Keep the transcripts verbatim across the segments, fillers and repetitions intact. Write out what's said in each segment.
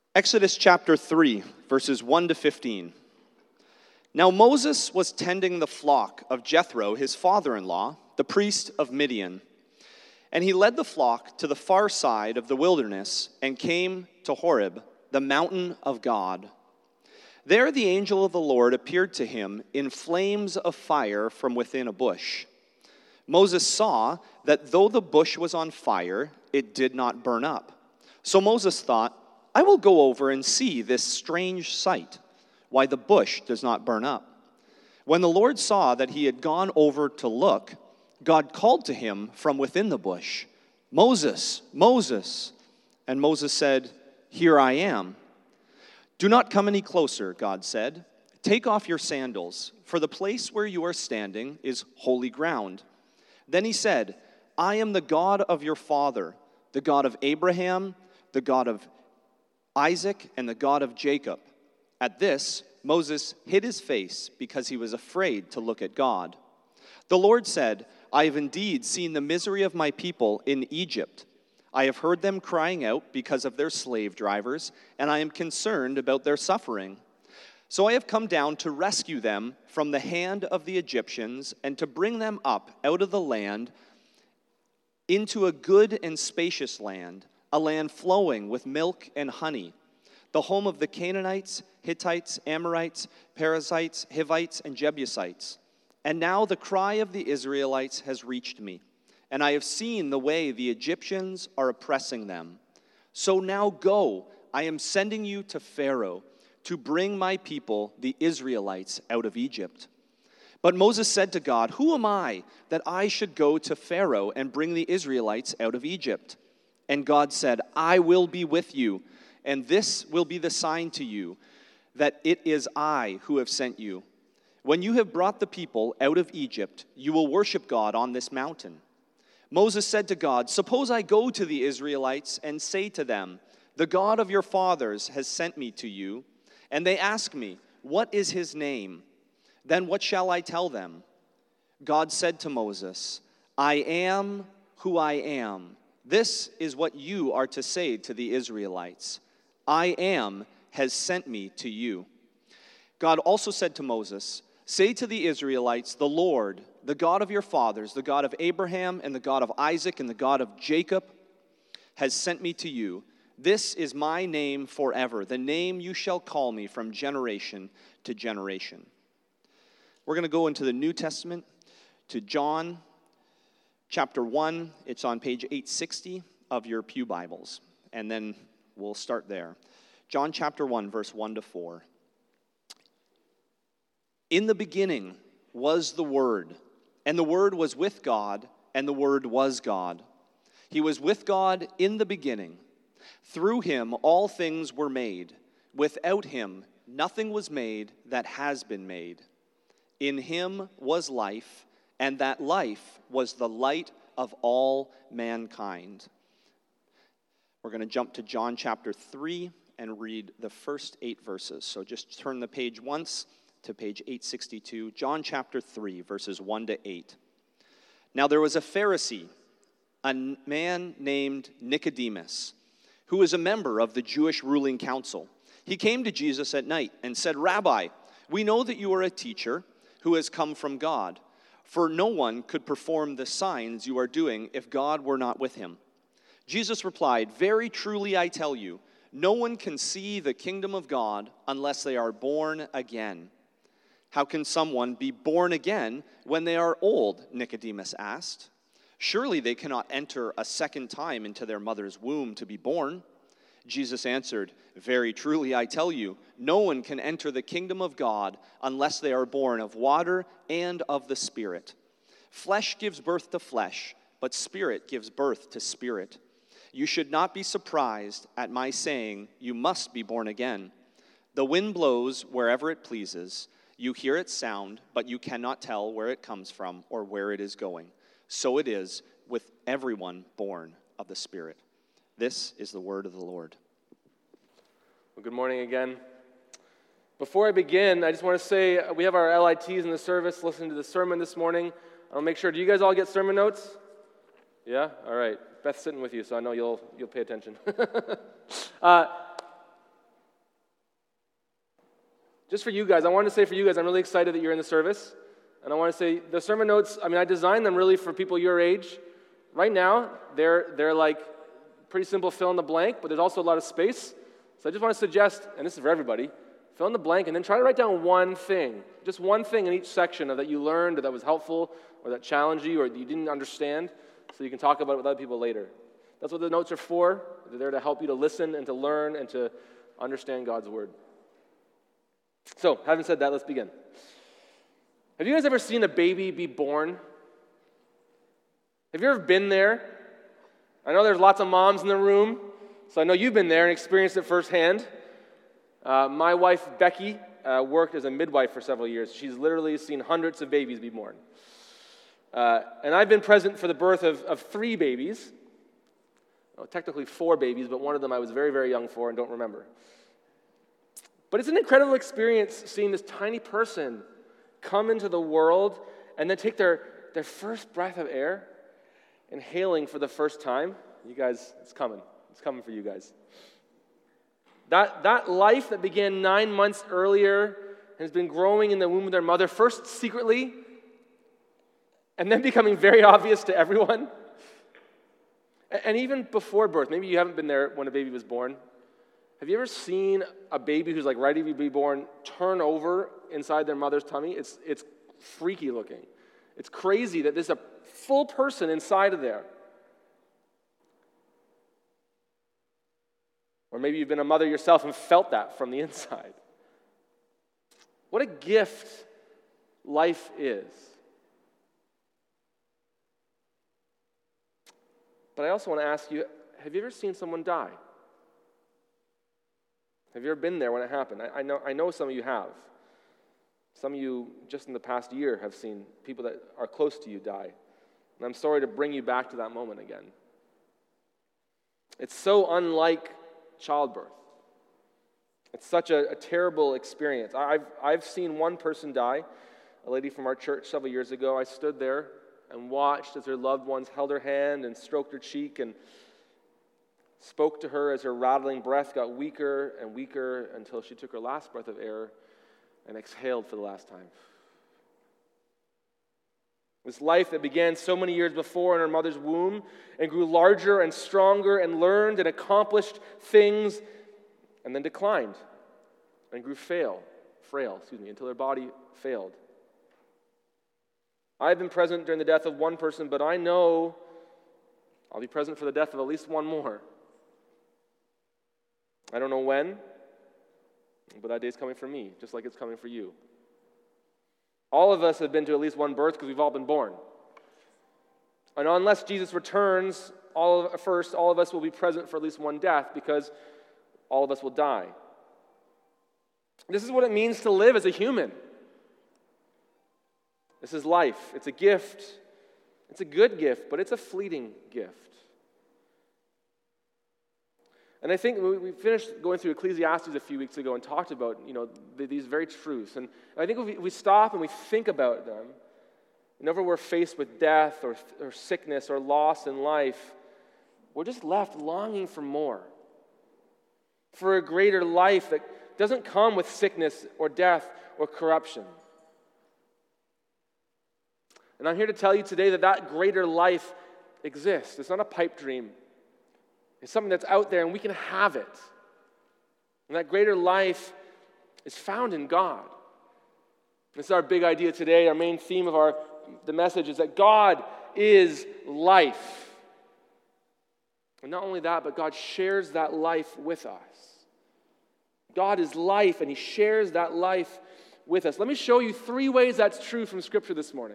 Exodus chapter three, verses one to fifteen. Now Moses was tending the flock of Jethro, his father-in-law, the priest of Midian. And he led the flock to the far side of the wilderness and came to Horeb, the mountain of God. There the angel of the Lord appeared to him in flames of fire from within a bush. Moses saw that though the bush was on fire, it did not burn up. So Moses thought, I will go over and see this strange sight, why the bush does not burn up. When the Lord saw that he had gone over to look, God called to him from within the bush, Moses, Moses. And Moses said, Here I am. Do not come any closer, God said. Take off your sandals, for the place where you are standing is holy ground. Then he said, I am the God of your father, the God of Abraham, the God of Isaac, and the God of Jacob. At this, Moses hid his face because he was afraid to look at God. The Lord said, I have indeed seen the misery of my people in Egypt. I have heard them crying out because of their slave drivers, and I am concerned about their suffering. So I have come down to rescue them from the hand of the Egyptians and to bring them up out of the land into a good and spacious land, a land flowing with milk and honey, the home of the Canaanites, Hittites, Amorites, Perizzites, Hivites, and Jebusites. And now the cry of the Israelites has reached me, and I have seen the way the Egyptians are oppressing them. So now go, I am sending you to Pharaoh to bring my people, the Israelites, out of Egypt. But Moses said to God, Who am I that I should go to Pharaoh and bring the Israelites out of Egypt? And God said, I will be with you, and this will be the sign to you, that it is I who have sent you. When you have brought the people out of Egypt, you will worship God on this mountain. Moses said to God, Suppose I go to the Israelites and say to them, The God of your fathers has sent me to you, and they ask me, What is his name? Then what shall I tell them? God said to Moses, I am who I am. This is what you are to say to the Israelites. I am has sent me to you. God also said to Moses, Say to the Israelites, the Lord, the God of your fathers, the God of Abraham and the God of Isaac and the God of Jacob, has sent me to you. This is my name forever, the name you shall call me from generation to generation. We're going to go into the New Testament to John chapter one. It's on page eight sixty of your pew Bibles, and then we'll start there. John chapter one, verse one to four. In the beginning was the Word, and the Word was with God, and the Word was God. He was with God in the beginning. Through him all things were made. Without him nothing was made that has been made. In him was life, and that life was the light of all mankind. We're going to jump to John chapter three and read the first eight verses. So just turn the page once to page eight sixty-two, John chapter three, verses one to eight. Now there was a Pharisee, a man named Nicodemus, who was a member of the Jewish ruling council. He came to Jesus at night and said, Rabbi, we know that you are a teacher who has come from God, for no one could perform the signs you are doing if God were not with him. Jesus replied, Very truly I tell you, no one can see the kingdom of God unless they are born again. How can someone be born again when they are old? Nicodemus asked. Surely they cannot enter a second time into their mother's womb to be born. Jesus answered, Very truly I tell you, no one can enter the kingdom of God unless they are born of water and of the Spirit. Flesh gives birth to flesh, but Spirit gives birth to spirit. You should not be surprised at my saying, You must be born again. The wind blows wherever it pleases. You hear its sound, but you cannot tell where it comes from or where it is going. So it is with everyone born of the Spirit. This is the word of the Lord. Well, good morning again. Before I begin, I just want to say we have our L I Ts in the service listening to the sermon this morning. I'll make sure, do you guys all get sermon notes? Yeah? All right. Beth's sitting with you, so I know you'll you'll pay attention. uh, just for you guys, I wanted to say for you guys, I'm really excited that you're in the service. And I want to say the sermon notes, I mean, I designed them really for people your age. Right now, they're they're like pretty simple fill in the blank, but there's also a lot of space. So I just want to suggest, and this is for everybody, fill in the blank and then try to write down one thing. Just one thing in each section of that you learned or that was helpful or that challenged you or that you didn't understand so you can talk about it with other people later. That's what the notes are for. They're there to help you to listen and to learn and to understand God's word. So, having said that, let's begin. Have you guys ever seen a baby be born? Have you ever been there? I know there's lots of moms in the room, so I know you've been there and experienced it firsthand. Uh, my wife, Becky, uh, worked as a midwife for several years. She's literally seen hundreds of babies be born. Uh, and I've been present for the birth of, of three babies. Well, technically four babies, but one of them I was very, very young for and don't remember. But it's an incredible experience seeing this tiny person come into the world and then take their, their first breath of air, inhaling for the first time. You guys, it's coming. It's coming for you guys. That, that life that began nine months earlier has been growing in the womb of their mother, first secretly, and then becoming very obvious to everyone. And even before birth, maybe you haven't been there when a baby was born. Have you ever seen a baby who's like ready to be born turn over inside their mother's tummy? It's it's freaky looking. It's crazy that there's a full person inside of there. Or maybe you've been a mother yourself and felt that from the inside. What a gift life is. But I also want to ask you, have you ever seen someone die? Have you ever been there when it happened? I, I know I know some of you have. Some of you, just in the past year, have seen people that are close to you die. And I'm sorry to bring you back to that moment again. It's so unlike childbirth. It's such a, a terrible experience. I've, I've seen one person die, a lady from our church several years ago. I stood there and watched as her loved ones held her hand and stroked her cheek and spoke to her as her rattling breath got weaker and weaker until she took her last breath of air and exhaled for the last time. This life that began so many years before in her mother's womb and grew larger and stronger and learned and accomplished things and then declined and grew frail, frail, excuse me, until her body failed. I've been present during the death of one person, but I know I'll be present for the death of at least one more. I don't know when, but that day's coming for me, just like it's coming for you. All of us have been to at least one birth because we've all been born. And unless Jesus returns all of, first, all of us will be present for at least one death because all of us will die. This is what it means to live as a human. This is life. It's a gift. It's a good gift, but it's a fleeting gift. And I think we finished going through Ecclesiastes a few weeks ago and talked about, you know, these very truths. And I think if we stop and we think about them, whenever we're faced with death or, or sickness or loss in life, we're just left longing for more, for a greater life that doesn't come with sickness or death or corruption. And I'm here to tell you today that that greater life exists. It's not a pipe dream. It's something that's out there and we can have it. And that greater life is found in God. This is our big idea today. Our main theme of our the message is that God is life. And not only that, but God shares that life with us. God is life and He shares that life with us. Let me show you three ways that's true from Scripture this morning.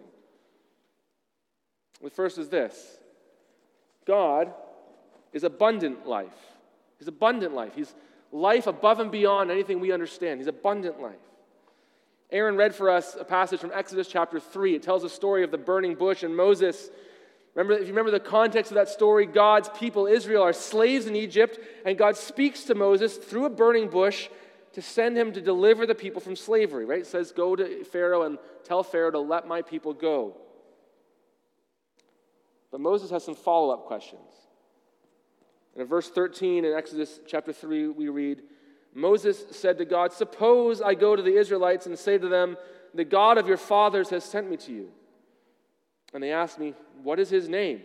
The first is this. God is abundant life. He's abundant life. He's life above and beyond anything we understand. He's abundant life. Aaron read for us a passage from Exodus chapter three. It tells the story of the burning bush and Moses. Remember, if you remember the context of that story, God's people, Israel, are slaves in Egypt, and God speaks to Moses through a burning bush to send him to deliver the people from slavery, right? It says, go to Pharaoh and tell Pharaoh to let my people go. But Moses has some follow-up questions. And in verse thirteen in Exodus chapter three, we read, Moses said to God, "Suppose I go to the Israelites and say to them, 'The God of your fathers has sent me to you.' And they ask me, 'What is his name?'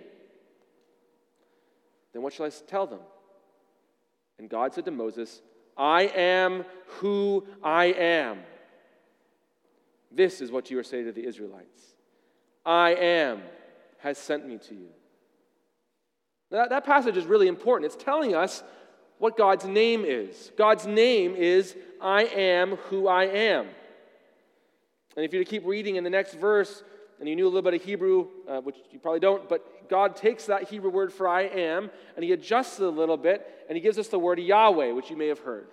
Then what shall I tell them?" And God said to Moses, "I am who I am. This is what you are saying to the Israelites. I am has sent me to you." Now, that passage is really important. It's telling us what God's name is. God's name is, I am who I am. And if you were to keep reading in the next verse, and you knew a little bit of Hebrew, uh, which you probably don't, but God takes that Hebrew word for I am, and he adjusts it a little bit, and he gives us the word Yahweh, which you may have heard.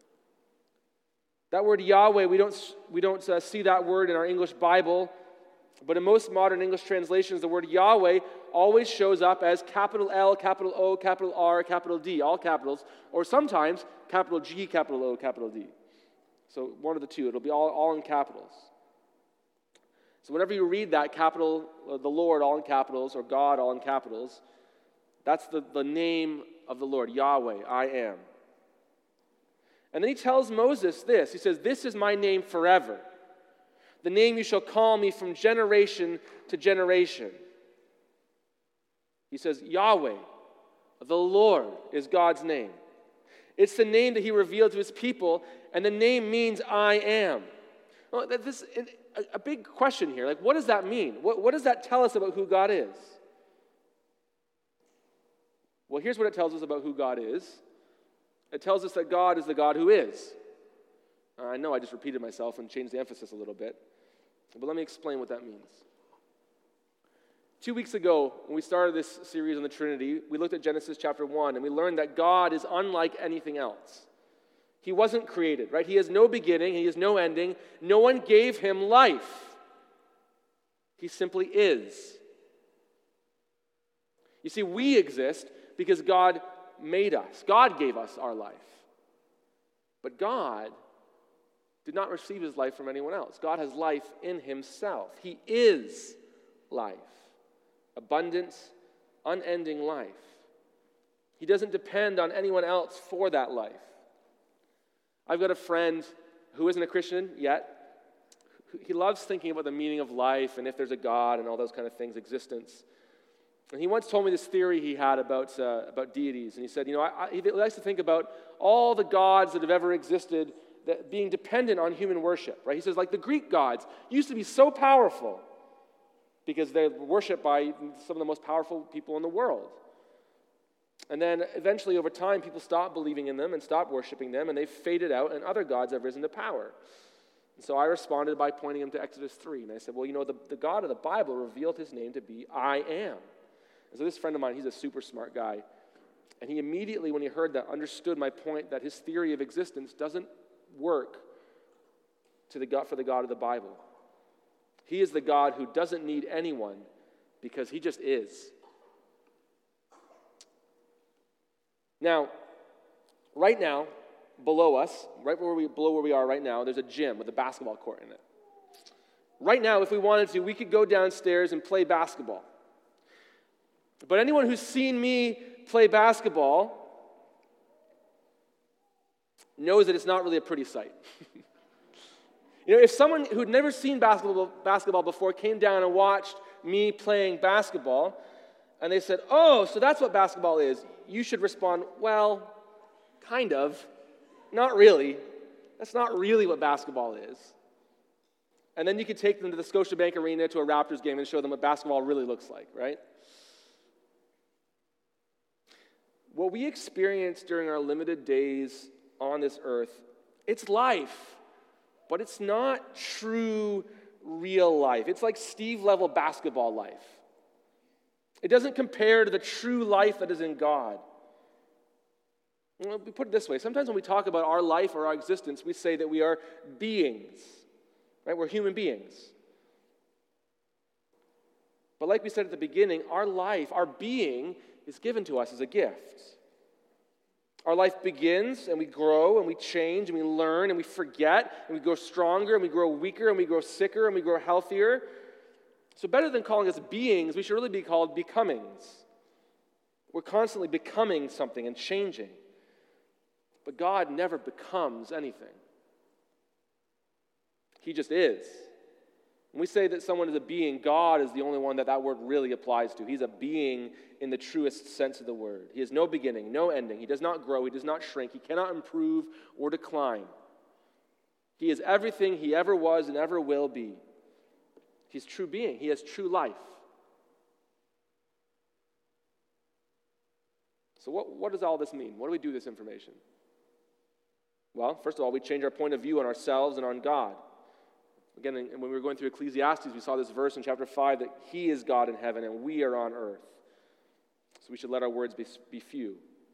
That word Yahweh, we don't, we don't uh, see that word in our English Bible, but in most modern English translations, the word Yahweh always shows up as capital L, capital O, capital R, capital D, all capitals, or sometimes capital G, capital O, capital D. So one of the two, it'll be all, all in capitals. So whenever you read that, capital, uh, the Lord, all in capitals, or God, all in capitals, that's the, the name of the Lord, Yahweh, I am. And then he tells Moses this. He says, "This is my name forever, the name you shall call me from generation to generation." He says, Yahweh, the Lord, is God's name. It's the name that he revealed to his people, and the name means I am. Well, this is a big question here. Like, what does that mean? What, what does that tell us about who God is? Well, here's what it tells us about who God is. It tells us that God is the God who is. Uh, I know I just repeated myself and changed the emphasis a little bit, but let me explain what that means. Two weeks ago, when we started this series on the Trinity, we looked at Genesis chapter one, and we learned that God is unlike anything else. He wasn't created, right? He has no beginning, he has no ending. No one gave him life. He simply is. You see, we exist because God made us. God gave us our life. But God did not receive his life from anyone else. God has life in himself. He is life. Abundant, unending life. He doesn't depend on anyone else for that life. I've got a friend who isn't a Christian yet. He loves thinking about the meaning of life and if there's a God and all those kind of things, existence. And he once told me this theory he had about, uh, about deities. And he said, you know, I, I, he likes to think about all the gods that have ever existed that being dependent on human worship, right? He says, like the Greek gods used to be so powerful because they're worshipped by some of the most powerful people in the world. And then eventually over time, people stopped believing in them and stopped worshiping them, and they've faded out, and other gods have risen to power. And so I responded by pointing him to Exodus three. And I said, well, you know, the, the God of the Bible revealed his name to be I am. And so this friend of mine, he's a super smart guy. And he immediately, when he heard that, understood my point that his theory of existence doesn't work to the God, for the God of the Bible. He is the God who doesn't need anyone because he just is. Now, right now, below us, right where we, below where we are right now, there's a gym with a basketball court in it. Right now, if we wanted to, we could go downstairs and play basketball. But anyone who's seen me play basketball knows that it's not really a pretty sight. You know, if someone who'd never seen basketball, basketball before came down and watched me playing basketball, and they said, oh, so that's what basketball is, you should respond, well, kind of. Not really. That's not really what basketball is. And then you could take them to the Scotiabank Arena to a Raptors game and show them what basketball really looks like, right? What we experience during our limited days on this earth, it's life, but it's not true, real life. It's like Steve-level basketball life. It doesn't compare to the true life that is in God. We put it this way. Sometimes when we talk about our life or our existence, we say that we are beings, right? We're human beings. But like we said at the beginning, our life, our being, is given to us as a gift. Our life begins, and we grow, and we change, and we learn, and we forget, and we grow stronger, and we grow weaker, and we grow sicker, and we grow healthier. So better than calling us beings, we should really be called becomings. We're constantly becoming something and changing. But God never becomes anything. He just is. When we say that someone is a being, God is the only one that that word really applies to. He's a being in the truest sense of the word. He has no beginning, no ending. He does not grow. He does not shrink. He cannot improve or decline. He is everything he ever was and ever will be. He's true being. He has true life. So what, what does all this mean? What do we do with this information? Well, first of all, we change our point of view on ourselves and on God. Again, when we were going through Ecclesiastes, we saw this verse in chapter five that he is God in heaven and we are on earth. So we should let our words be, be few.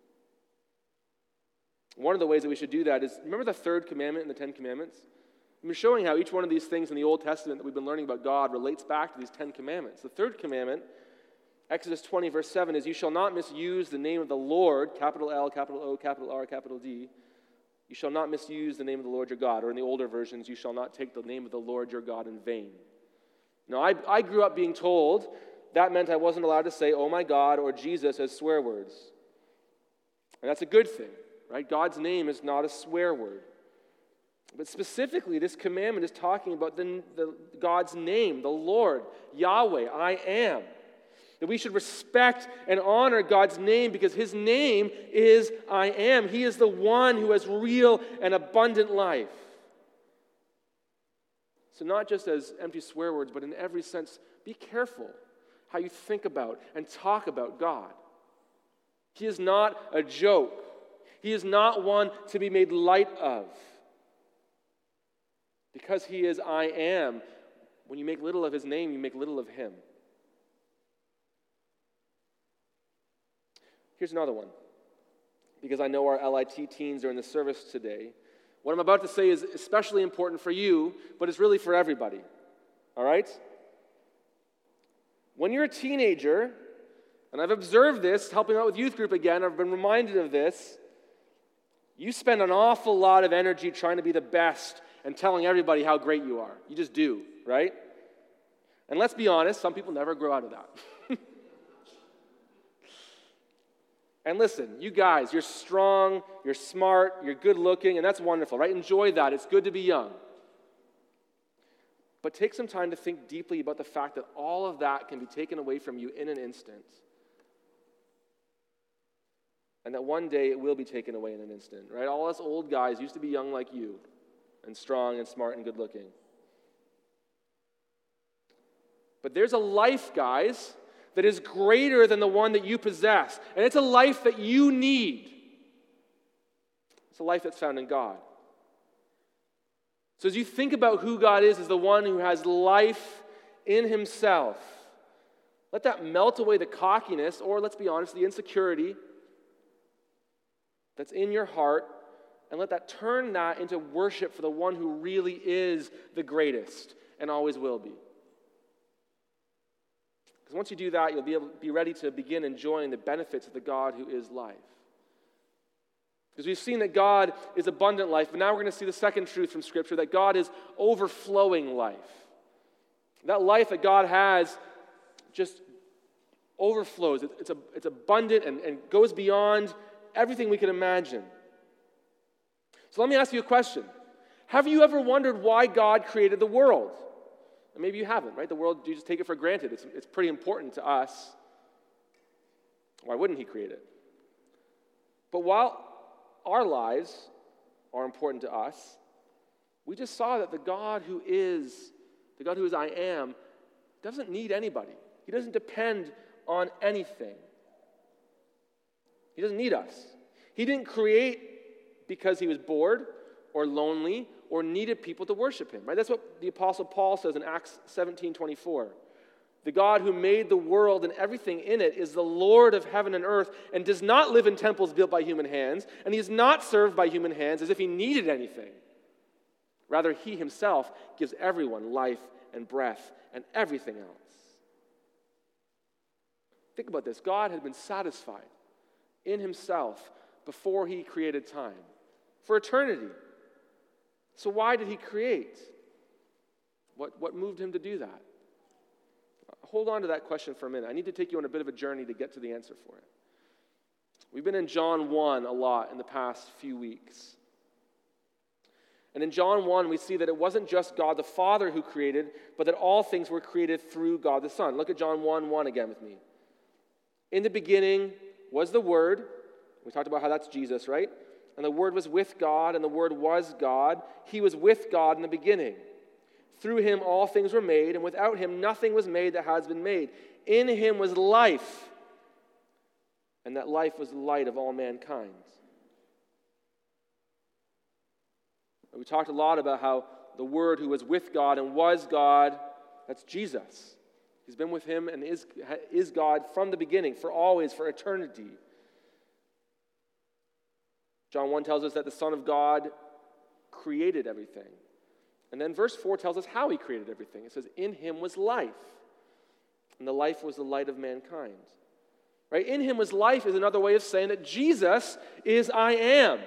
One of the ways that we should do that is, remember the third commandment in the Ten Commandments? We've been showing how each one of these things in the Old Testament that we've been learning about God relates back to these Ten Commandments. The third commandment, Exodus twenty, verse seven, is, you shall not misuse the name of the Lord, capital L, capital O, capital R, capital D. You shall not misuse the name of the Lord your God. Or in the older versions, you shall not take the name of the Lord your God in vain. Now, I, I grew up being told that meant I wasn't allowed to say, oh my God, or Jesus as swear words. And that's a good thing, right? God's name is not a swear word. But specifically, this commandment is talking about the, the, God's name, the Lord, Yahweh, I am. That we should respect and honor God's name because his name is I am. He is the one who has real and abundant life. So not just as empty swear words, but in every sense, be careful how you think about and talk about God. He is not a joke. He is not one to be made light of. Because he is I am, when you make little of his name, you make little of him. Here's another one, because I know our L I T teens are in the service today. What I'm about to say is especially important for you, but it's really for everybody, all right? When you're a teenager, and I've observed this, helping out with youth group again, I've been reminded of this, you spend an awful lot of energy trying to be the best and telling everybody how great you are. You just do, right? And let's be honest, some people never grow out of that. And listen, you guys, you're strong, you're smart, you're good looking, and that's wonderful, right? Enjoy that. It's good to be young. But take some time to think deeply about the fact that all of that can be taken away from you in an instant. And that one day it will be taken away in an instant, right? All us old guys used to be young like you, and strong and smart and good looking. But there's a life, guys, that is greater than the one that you possess. And it's a life that you need. It's a life that's found in God. So as you think about who God is as the one who has life in himself, let that melt away the cockiness, or let's be honest, the insecurity that's in your heart, and let that turn that into worship for the one who really is the greatest and always will be. Because once you do that, you'll be able to be ready to begin enjoying the benefits of the God who is life. Because we've seen that God is abundant life, but now we're going to see the second truth from Scripture, that God is overflowing life. That life that God has just overflows. It's, a, it's abundant and, and goes beyond everything we can imagine. So let me ask you a question. Have you ever wondered why God created the world? And maybe you haven't, right? The world, you just take it for granted. It's, it's pretty important to us. Why wouldn't he create it? But while our lives are important to us, we just saw that the God who is, the God who is I am, doesn't need anybody. He doesn't depend on anything. He doesn't need us. He didn't create because he was bored or lonely or needed people to worship him, right? That's what the Apostle Paul says in Acts seventeen twenty-four. The God who made the world and everything in it is the Lord of heaven and earth and does not live in temples built by human hands, and he is not served by human hands as if he needed anything. Rather, he himself gives everyone life and breath and everything else. Think about this. God had been satisfied in himself before he created time, for eternity. So why did he create? What, what moved him to do that? Hold on to that question for a minute. I need to take you on a bit of a journey to get to the answer for it. We've been in John one a lot in the past few weeks. And in John one, we see that it wasn't just God the Father who created, but that all things were created through God the Son. Look at John one one again with me. In the beginning was the Word. We talked about how that's Jesus, right? And the Word was with God, and the Word was God. He was with God in the beginning. Through him all things were made, and without him nothing was made that has been made. In him was life, and that life was the light of all mankind. We talked a lot about how the Word who was with God and was God, that's Jesus. He's been with him and is, is God from the beginning, for always, for eternity. John one tells us that the Son of God created everything. And then verse four tells us how he created everything. It says, in him was life, and the life was the light of mankind. Right? In him was life is another way of saying that Jesus is I am.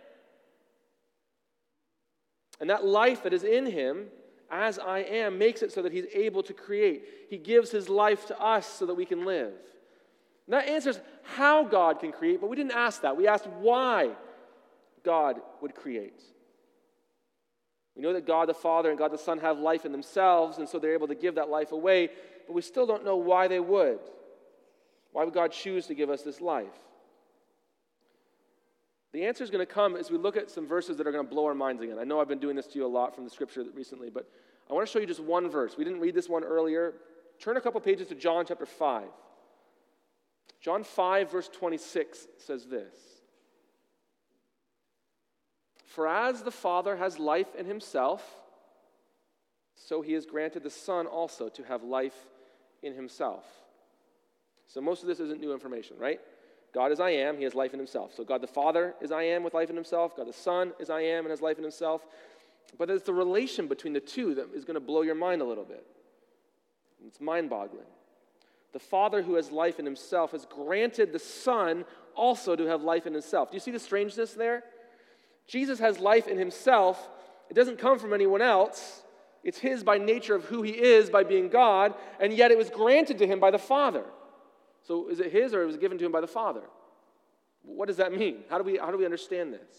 And that life that is in him, as I am, makes it so that he's able to create. He gives his life to us so that we can live. And that answers how God can create, but we didn't ask that. We asked why God would create. We know that God the Father and God the Son have life in themselves, and so they're able to give that life away, but we still don't know why they would. Why would God choose to give us this life? The answer is going to come as we look at some verses that are going to blow our minds again. I know I've been doing this to you a lot from the scripture recently, but I want to show you just one verse. We didn't read this one earlier. Turn a couple pages to John chapter five. John five, verse twenty-six says this. For as the Father has life in himself, so he has granted the Son also to have life in himself. So most of this isn't new information, right? God is I am, he has life in himself. So God the Father is I am with life in himself. God the Son is I am and has life in himself. But it's the relation between the two that is going to blow your mind a little bit. It's mind-boggling. The Father who has life in himself has granted the Son also to have life in himself. Do you see the strangeness there? Jesus has life in himself. It doesn't come from anyone else. It's his by nature of who he is by being God, and yet it was granted to him by the Father. So is it his or it was given to him by the Father? What does that mean? How do we, how do we understand this?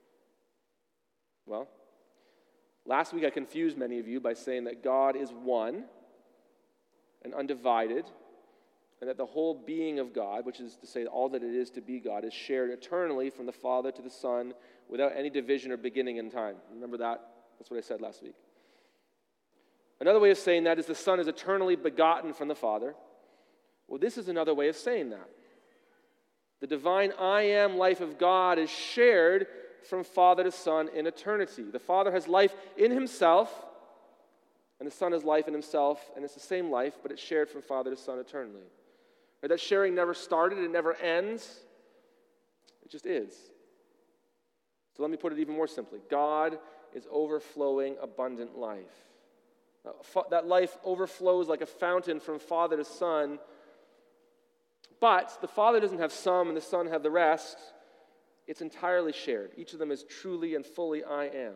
Well, last week I confused many of you by saying that God is one and undivided, and that the whole being of God, which is to say all that it is to be God, is shared eternally from the Father to the Son without any division or beginning in time. Remember that? That's what I said last week. Another way of saying that is the Son is eternally begotten from the Father. Well, this is another way of saying that. The divine I am life of God is shared from Father to Son in eternity. The Father has life in himself, and the Son has life in himself, and it's the same life, but it's shared from Father to Son eternally. Right? That sharing never started, it never ends. It just is. So let me put it even more simply. God is overflowing abundant life. That life overflows like a fountain from Father to Son. But the Father doesn't have some and the Son have the rest. It's entirely shared. Each of them is truly and fully I am.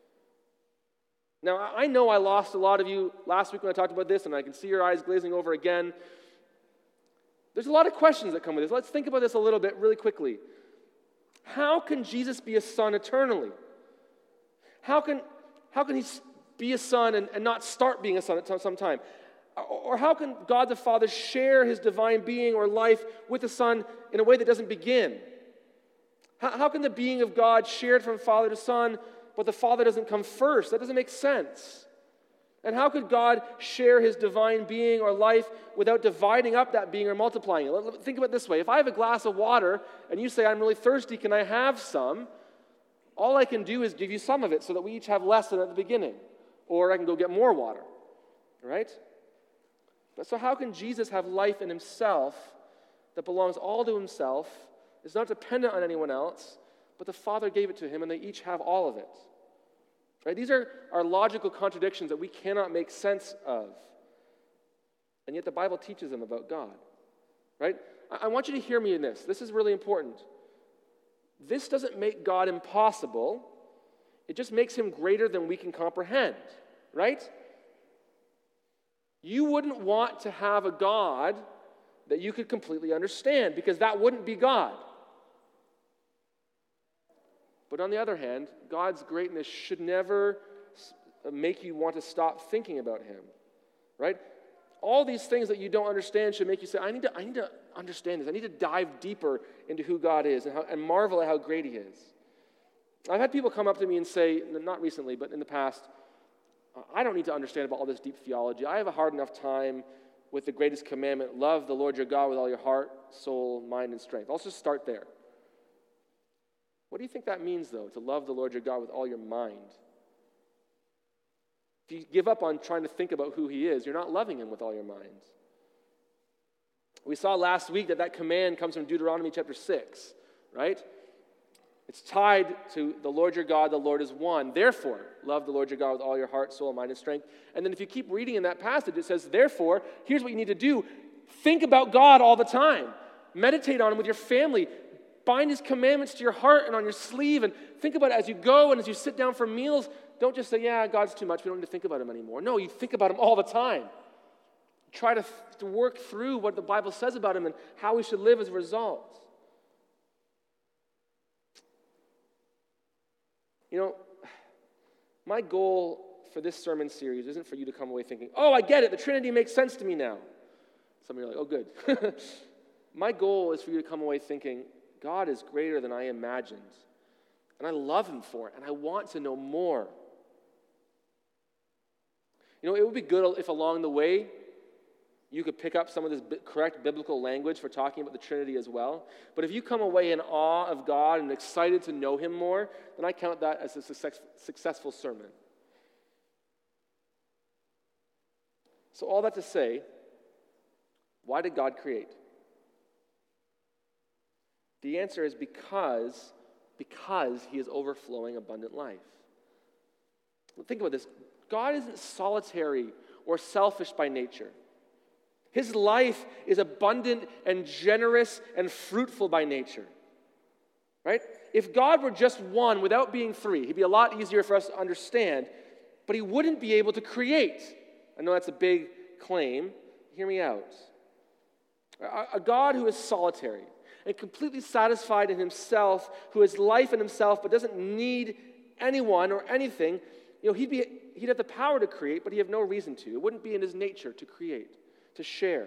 Now, I know I lost a lot of you last week when I talked about this, and I can see your eyes glazing over again. There's a lot of questions that come with this. Let's think about this a little bit really quickly. How can Jesus be a son eternally? How can, how can he be a son and, and not start being a son at some time? Or how can God the Father share his divine being or life with the Son in a way that doesn't begin? How, how can the being of God shared from Father to Son, but the Father doesn't come first? That doesn't make sense. And how could God share his divine being or life without dividing up that being or multiplying it? Think about it this way. If I have a glass of water and you say, I'm really thirsty, can I have some? All I can do is give you some of it so that we each have less than at the beginning. Or I can go get more water. Right? But so how can Jesus have life in himself that belongs all to himself, is not dependent on anyone else, but the Father gave it to him and they each have all of it? Right? These are, are logical contradictions that we cannot make sense of. And yet the Bible teaches them about God. Right? I, I want you to hear me in this. This is really important. This doesn't make God impossible. It just makes him greater than we can comprehend. Right? You wouldn't want to have a God that you could completely understand, because that wouldn't be God. But on the other hand, God's greatness should never make you want to stop thinking about him, right? All these things that you don't understand should make you say, I need to, I need to understand this. I need to dive deeper into who God is and, how, and marvel at how great he is. I've had people come up to me and say, not recently, but in the past, I don't need to understand about all this deep theology. I have a hard enough time with the greatest commandment, love the Lord your God with all your heart, soul, mind, and strength. I'll just start there. What do you think that means, though, to love the Lord your God with all your mind? If you give up on trying to think about who he is, you're not loving him with all your mind. We saw last week that that command comes from Deuteronomy chapter six, right? It's tied to the Lord your God, the Lord is one. Therefore, love the Lord your God with all your heart, soul, mind, and strength. And then if you keep reading in that passage, it says, therefore, here's what you need to do. Think about God all the time. Meditate on him with your family. Bind his commandments to your heart and on your sleeve, and think about it as you go and as you sit down for meals. Don't just say, yeah, God's too much. We don't need to think about him anymore. No, you think about him all the time. Try to, to work through what the Bible says about him and how we should live as a result. You know, my goal for this sermon series isn't for you to come away thinking, oh, I get it. The Trinity makes sense to me now. Some of you are like, oh, good. My goal is for you to come away thinking, God is greater than I imagined. And I love him for it. And I want to know more. You know, it would be good if along the way you could pick up some of this correct biblical language for talking about the Trinity as well. But if you come away in awe of God and excited to know him more, then I count that as a success, successful sermon. So all that to say, why did God create? The answer is because, because he is overflowing abundant life. Think about this. God isn't solitary or selfish by nature. His life is abundant and generous and fruitful by nature. Right? If God were just one without being three, he'd be a lot easier for us to understand, but he wouldn't be able to create. I know that's a big claim. Hear me out. A God who is solitary and completely satisfied in himself, who has life in himself but doesn't need anyone or anything, you know, he'd be he'd have the power to create, but he'd have no reason to. It wouldn't be in his nature to create, to share.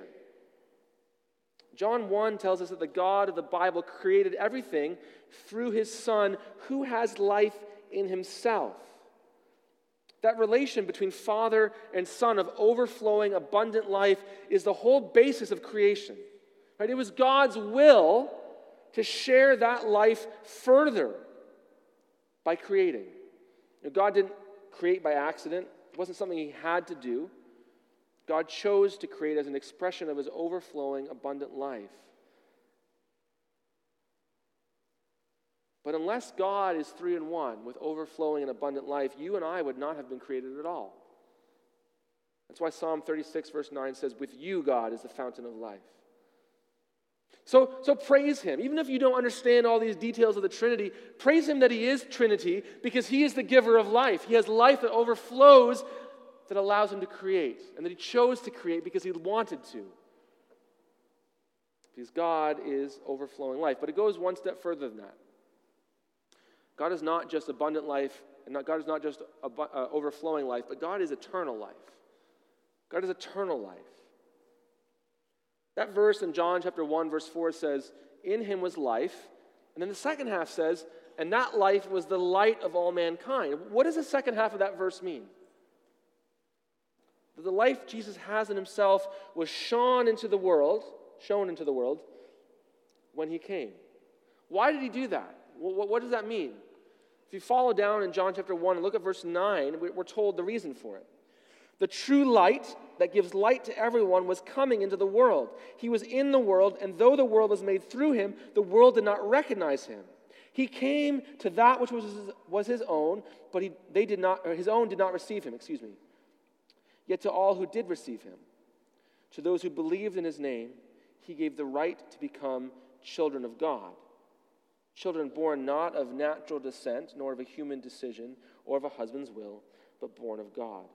John one tells us that the God of the Bible created everything through his Son, who has life in himself. That relation between Father and Son of overflowing, abundant life is the whole basis of creation. Right? It was God's will to share that life further by creating. You know, God didn't create by accident. It wasn't something he had to do. God chose to create as an expression of his overflowing, abundant life. But unless God is three in one with overflowing and abundant life, you and I would not have been created at all. That's why Psalm thirty-six verse nine says, with you, God, is the fountain of life. So, so praise him. Even if you don't understand all these details of the Trinity, praise him that he is Trinity because he is the giver of life. He has life that overflows that allows him to create, and that he chose to create because he wanted to. Because God is overflowing life. But it goes one step further than that. God is not just abundant life, and not, God is not just ab- uh, overflowing life, but God is eternal life. God is eternal life. That verse in John chapter one, verse four says, in him was life. And then the second half says, and that life was the light of all mankind. What does the second half of that verse mean? That the life Jesus has in himself was shone into the world, shown into the world when he came. Why did he do that? What, what does that mean? If you follow down in John chapter one and look at verse nine, we're told the reason for it. The true light that gives light to everyone was coming into the world. He was in the world, and though the world was made through him, the world did not recognize him. He came to that which was his, was his own, but he, they did not, or his own did not receive him, excuse me. Yet to all who did receive him, to those who believed in his name, he gave the right to become children of God. Children born not of natural descent, nor of a human decision, or of a husband's will, but born of God.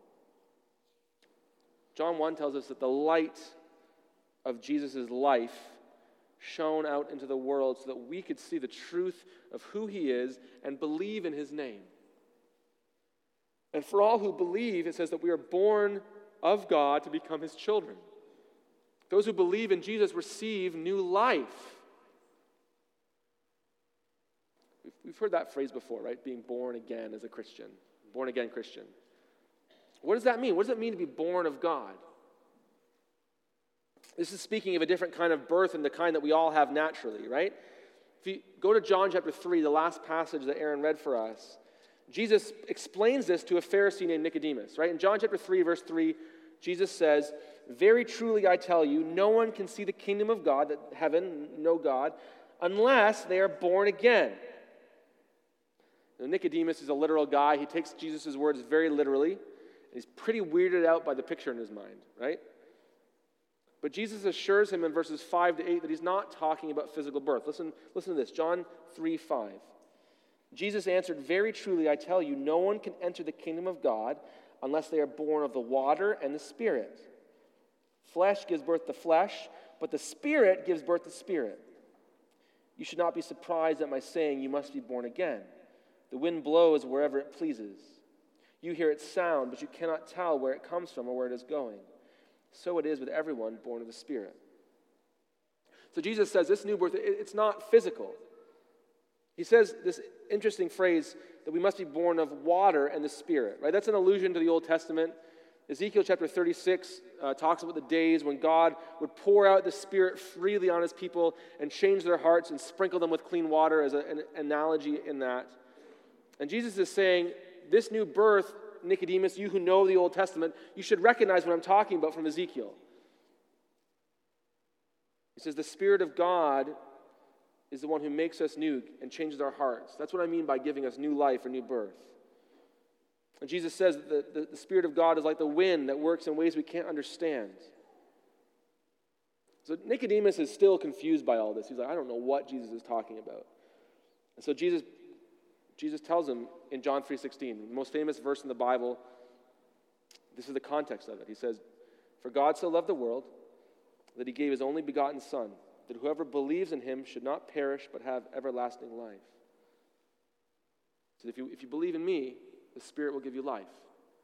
John one tells us that the light of Jesus' life shone out into the world so that we could see the truth of who he is and believe in his name. And for all who believe, it says that we are born of God to become his children. Those who believe in Jesus receive new life. We've heard that phrase before, right? Being born again as a Christian. Born again Christian. What does that mean? What does it mean to be born of God? This is speaking of a different kind of birth than the kind that we all have naturally, right? If you go to John chapter three, the last passage that Aaron read for us, Jesus explains this to a Pharisee named Nicodemus, right? In John chapter three, verse three, Jesus says, "Very truly I tell you, no one can see the kingdom of God, that heaven, know God, unless they are born again." Now, Nicodemus is a literal guy. He takes Jesus' words very literally, and he's pretty weirded out by the picture in his mind, right? But Jesus assures him in verses five to eight that he's not talking about physical birth. Listen, listen to this, John three five. Jesus answered, "Very truly I tell you, no one can enter the kingdom of God unless they are born of the water and the Spirit. Flesh gives birth to flesh, but the Spirit gives birth to spirit. You should not be surprised at my saying you must be born again. The wind blows wherever it pleases. You hear its sound, but you cannot tell where it comes from or where it is going. So it is with everyone born of the Spirit." So Jesus says this new birth, it's not physical. He says this interesting phrase that we must be born of water and the Spirit, right? That's an allusion to the Old Testament. Ezekiel chapter thirty-six uh, talks about the days when God would pour out the Spirit freely on his people and change their hearts and sprinkle them with clean water as a, an analogy in that. And Jesus is saying, this new birth, Nicodemus, you who know the Old Testament, you should recognize what I'm talking about from Ezekiel. He says, the Spirit of God is the one who makes us new and changes our hearts. That's what I mean by giving us new life or new birth. And Jesus says that the, the, the Spirit of God is like the wind that works in ways we can't understand. So Nicodemus is still confused by all this. He's like, I don't know what Jesus is talking about. And so Jesus, Jesus tells him in John three sixteen, the most famous verse in the Bible, this is the context of it. He says, "For God so loved the world that he gave his only begotten Son, that whoever believes in him should not perish but have everlasting life." So if you, if you believe in me, the Spirit will give you life.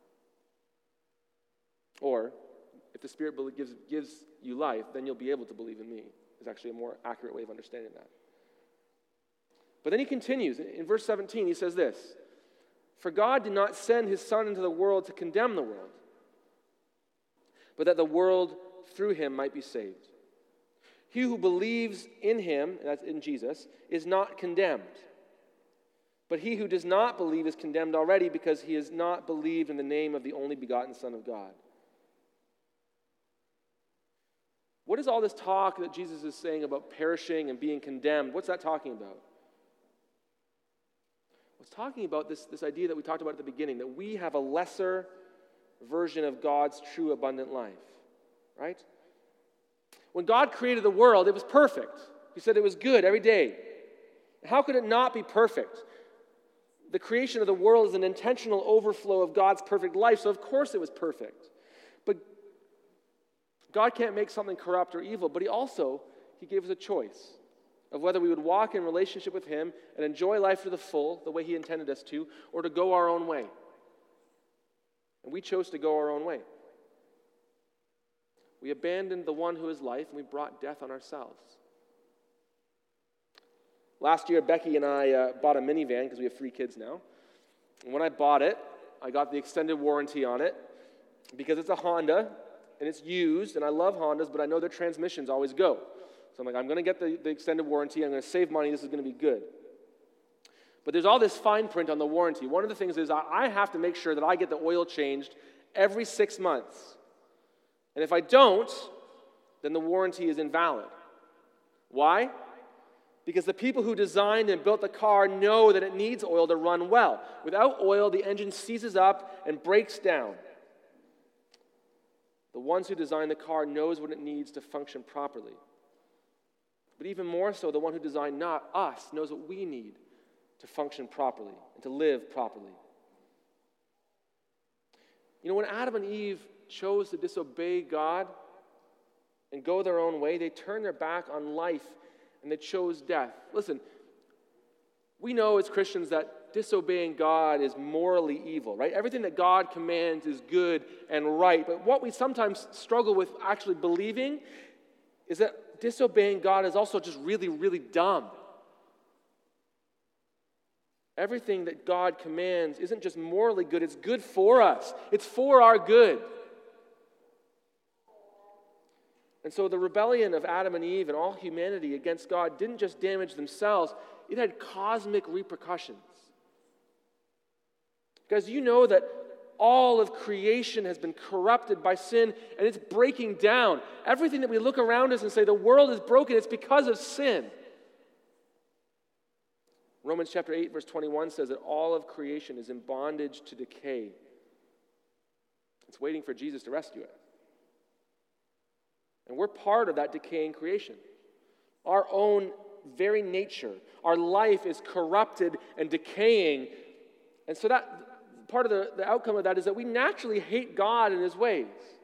Or, if the Spirit gives, gives you life, then you'll be able to believe in me. Is actually a more accurate way of understanding that. But then he continues. In verse seventeen, he says this, "For God did not send his Son into the world to condemn the world, but that the world through him might be saved. He who believes in him," that's in Jesus, "is not condemned. But he who does not believe is condemned already because he has not believed in the name of the only begotten Son of God." What is all this talk that Jesus is saying about perishing and being condemned? What's that talking about? It's talking about this, this idea that we talked about at the beginning, that we have a lesser version of God's true abundant life, right? When God created the world, it was perfect. He said it was good every day. How could it not be perfect? The creation of the world is an intentional overflow of God's perfect life, so of course it was perfect. But God can't make something corrupt or evil, but he also, he gave us a choice of whether we would walk in relationship with him and enjoy life to the full, the way he intended us to, or to go our own way. And we chose to go our own way. We abandoned the one who is life, and we brought death on ourselves. Last year, Becky and I uh, bought a minivan because we have three kids now. And when I bought it, I got the extended warranty on it because it's a Honda, and it's used, and I love Hondas, but I know their transmissions always go. So I'm like, I'm going to get the, the extended warranty. I'm going to save money. This is going to be good. But there's all this fine print on the warranty. One of the things is I, I have to make sure that I get the oil changed every six months. And if I don't, then the warranty is invalid. Why? Because the people who designed and built the car know that it needs oil to run well. Without oil, the engine seizes up and breaks down. The ones who designed the car knows what it needs to function properly. But even more so, the one who designed not us knows what we need to function properly and to live properly. You know, when Adam and Eve chose to disobey God and go their own way, they turned their back on life and they chose death. Listen, we know as Christians that disobeying God is morally evil, right? Everything that God commands is good and right. But what we sometimes struggle with actually believing is that disobeying God is also just really, really dumb. Everything that God commands isn't just morally good, it's good for us. It's for our good. And so the rebellion of Adam and Eve and all humanity against God didn't just damage themselves, it had cosmic repercussions. Guys, you know that all of creation has been corrupted by sin and it's breaking down. Everything that we look around us and say the world is broken, it's because of sin. Romans chapter eight, verse twenty-one says that all of creation is in bondage to decay. It's waiting for Jesus to rescue it. And we're part of that decaying creation. Our own very nature, our life is corrupted and decaying. And so that part of the, the outcome of that is that we naturally hate God and his ways.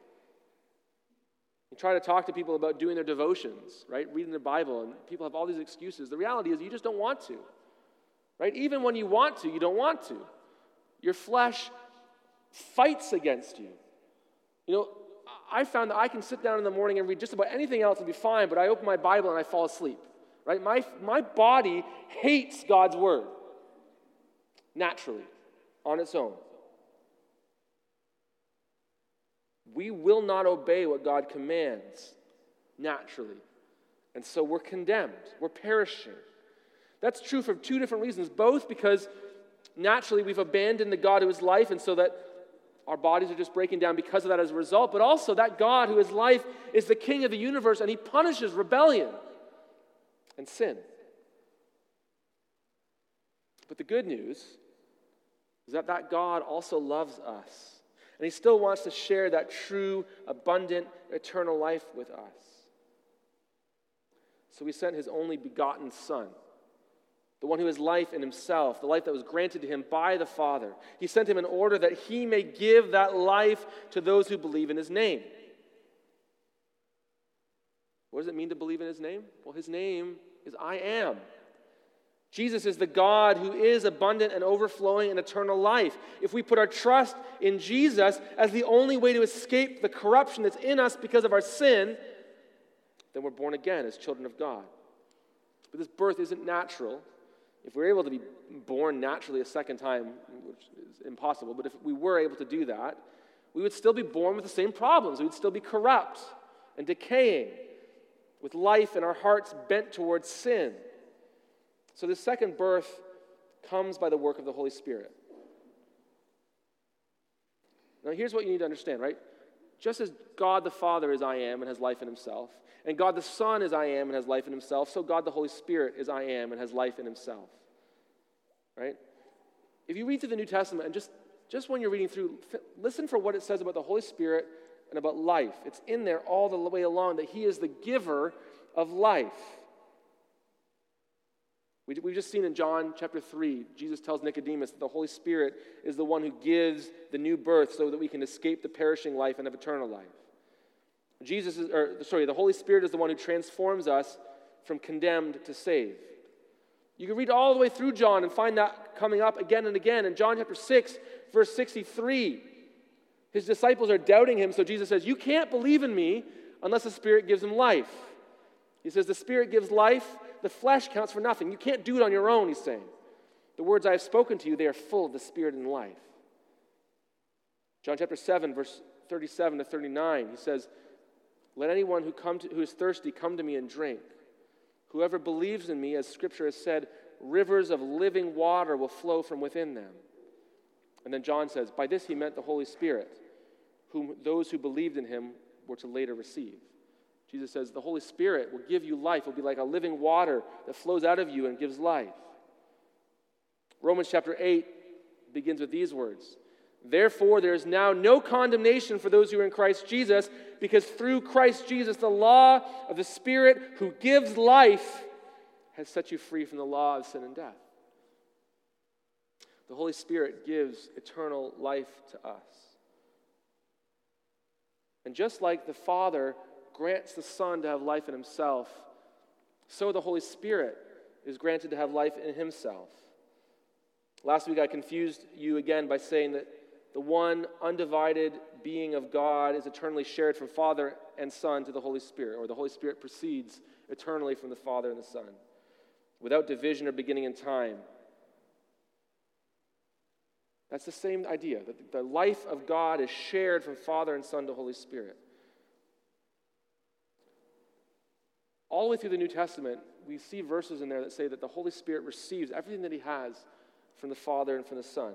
You try to talk to people about doing their devotions, right? Reading the Bible, and people have all these excuses. The reality is you just don't want to. Right? Even when you want to, you don't want to. Your flesh fights against you. You know, I found that I can sit down in the morning and read just about anything else and be fine, but I open my Bible and I fall asleep. Right? My, my body hates God's word. Naturally. On its own. We will not obey what God commands. Naturally. And so we're condemned. We're perishing. That's true for two different reasons. Both because naturally we've abandoned the God who is life, and so that our bodies are just breaking down because of that as a result, but also that God who is life is the king of the universe, and he punishes rebellion and sin. But the good news is that that God also loves us, and he still wants to share that true, abundant, eternal life with us. So he sent his only begotten Son, the one who is life in himself, the life that was granted to him by the Father. He sent him in order that he may give that life to those who believe in his name. What does it mean to believe in his name? Well, his name is I Am. Jesus is the God who is abundant and overflowing in eternal life. If we put our trust in Jesus as the only way to escape the corruption that's in us because of our sin, then we're born again as children of God. But this birth isn't natural. If we're able to be born naturally a second time, which is impossible, but if we were able to do that, we would still be born with the same problems. We would still be corrupt and decaying, with life in our hearts bent towards sin. So this second birth comes by the work of the Holy Spirit. Now here's what you need to understand, right? Just as God the Father is I Am and has life in himself, and God the Son is I Am and has life in himself, so God the Holy Spirit is I Am and has life in himself. Right? If you read through the New Testament, and just, just when you're reading through, listen for what it says about the Holy Spirit and about life. It's in there all the way along that he is the giver of life. We, we've just seen in John chapter three, Jesus tells Nicodemus that the Holy Spirit is the one who gives the new birth so that we can escape the perishing life and have eternal life. Jesus is, or sorry, the Holy Spirit is the one who transforms us from condemned to saved. You can read all the way through John and find that coming up again and again. In John chapter six, verse sixty-three, his disciples are doubting him, so Jesus says, you can't believe in me unless the Spirit gives him life. He says, the Spirit gives life, the flesh counts for nothing. You can't do it on your own, he's saying. The words I have spoken to you, they are full of the Spirit and life. John chapter seven, verse thirty-seven to thirty-nine, he says, let anyone who, come to, who is thirsty come to me and drink. Whoever believes in me, as Scripture has said, rivers of living water will flow from within them. And then John says, by this he meant the Holy Spirit, whom those who believed in him were to later receive. Jesus says, the Holy Spirit will give you life. It will be like a living water that flows out of you and gives life. Romans chapter eight begins with these words. Therefore, there is now no condemnation for those who are in Christ Jesus, because through Christ Jesus, the law of the Spirit who gives life has set you free from the law of sin and death. The Holy Spirit gives eternal life to us. And just like the Father grants the Son to have life in himself, so the Holy Spirit is granted to have life in himself. Last week I confused you again by saying that the one undivided being of God is eternally shared from Father and Son to the Holy Spirit, or the Holy Spirit proceeds eternally from the Father and the Son, without division or beginning in time. That's the same idea, that the life of God is shared from Father and Son to Holy Spirit. All the way through the New Testament, we see verses in there that say that the Holy Spirit receives everything that he has from the Father and from the Son.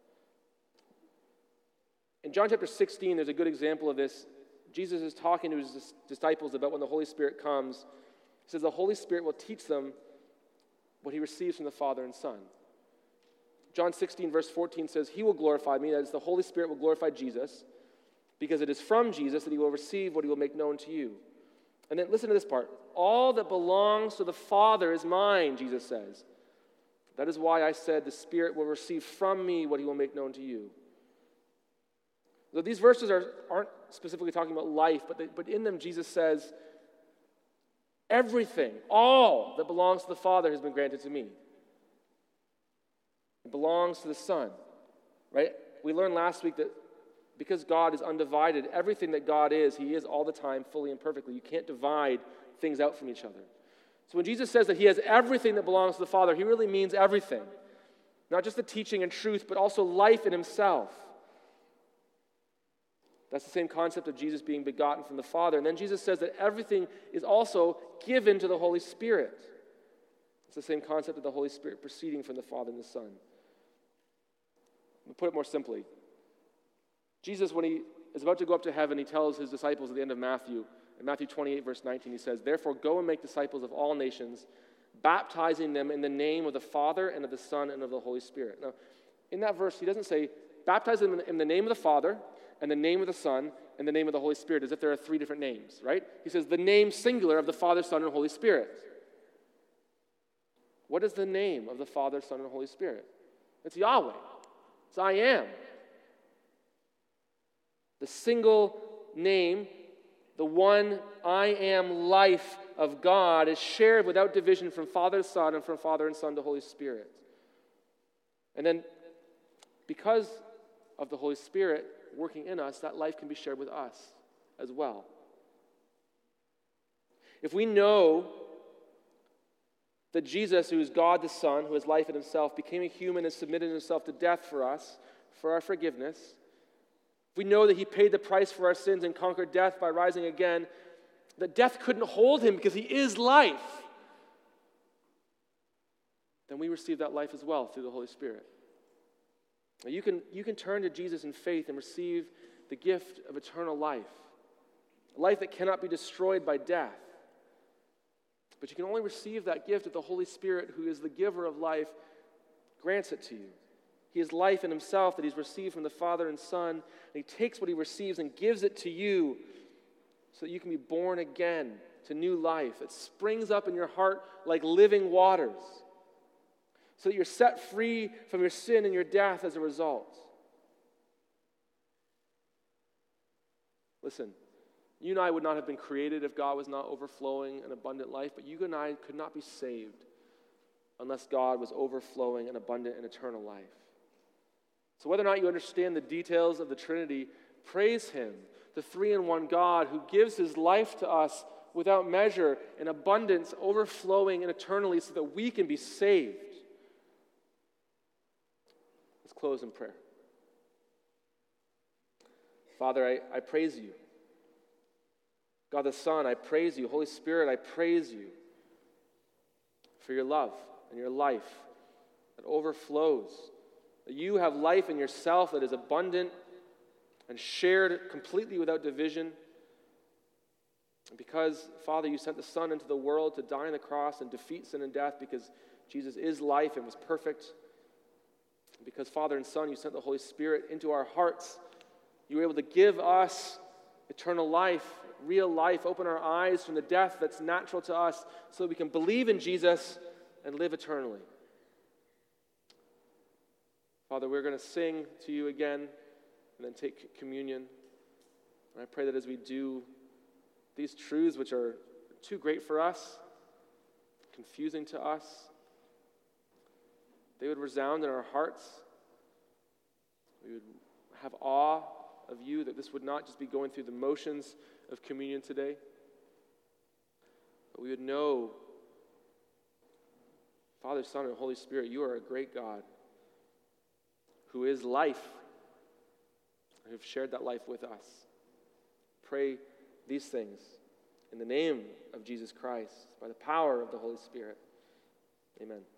In John chapter sixteen, there's a good example of this. Jesus is talking to his disciples about when the Holy Spirit comes. He says the Holy Spirit will teach them what he receives from the Father and Son. John sixteen, verse fourteen says, he will glorify me, that is, the Holy Spirit will glorify Jesus, because it is from Jesus that he will receive what he will make known to you. And then listen to this part. All that belongs to the Father is mine, Jesus says. That is why I said the Spirit will receive from me what he will make known to you. So these verses are, aren't specifically talking about life, but, they, but in them Jesus says, everything, all that belongs to the Father has been granted to me. It belongs to the Son, right? We learned last week that because God is undivided, everything that God is, he is all the time fully and perfectly. You can't divide things out from each other. So when Jesus says that he has everything that belongs to the Father, he really means everything. Not just the teaching and truth, but also life in himself. That's the same concept of Jesus being begotten from the Father. And then Jesus says that everything is also given to the Holy Spirit. It's the same concept of the Holy Spirit proceeding from the Father and the Son. Let me put it more simply. Jesus, when he is about to go up to heaven, he tells his disciples at the end of Matthew, in Matthew twenty-eight, verse nineteen, he says, therefore go and make disciples of all nations, baptizing them in the name of the Father and of the Son and of the Holy Spirit. Now, in that verse, he doesn't say, baptize them in the name of the Father and the name of the Son and the name of the Holy Spirit, as if there are three different names, right? He says the name singular of the Father, Son, and Holy Spirit. What is the name of the Father, Son, and Holy Spirit? It's Yahweh. It's I am. The single name, the one I am life of God is shared without division from Father to Son and from Father and Son to Holy Spirit. And then because of the Holy Spirit working in us, that life can be shared with us as well. If we know that Jesus, who is God the Son, who has life in himself, became a human and submitted himself to death for us, for our forgiveness, if we know that he paid the price for our sins and conquered death by rising again, that death couldn't hold him because he is life, then we receive that life as well through the Holy Spirit. Now you can, you can turn to Jesus in faith and receive the gift of eternal life, a life that cannot be destroyed by death. But you can only receive that gift if the Holy Spirit, who is the giver of life, grants it to you. He is life in himself that he's received from the Father and Son, and he takes what he receives and gives it to you so that you can be born again to new life. It springs up in your heart like living waters so that you're set free from your sin and your death as a result. Listen, you and I would not have been created if God was not overflowing an abundant life, but you and I could not be saved unless God was overflowing an abundant and eternal life. So whether or not you understand the details of the Trinity, praise him, the three-in-one God who gives his life to us without measure, in abundance, overflowing and eternally so that we can be saved. Let's close in prayer. Father, I, I praise you. God the Son, I praise you. Holy Spirit, I praise you for your love and your life that overflows. That you have life in yourself that is abundant and shared completely without division. And because, Father, you sent the Son into the world to die on the cross and defeat sin and death because Jesus is life and was perfect. And because, Father and Son, you sent the Holy Spirit into our hearts. You were able to give us eternal life, real life, open our eyes from the death that's natural to us so that we can believe in Jesus and live eternally. Father, we're going to sing to you again and then take communion. And I pray that as we do these truths, which are too great for us, confusing to us, they would resound in our hearts. We would have awe of you, that this would not just be going through the motions of communion today, but we would know, Father, Son, and Holy Spirit, you are a great God who is life, and who have shared that life with us. Pray these things in the name of Jesus Christ, by the power of the Holy Spirit. Amen.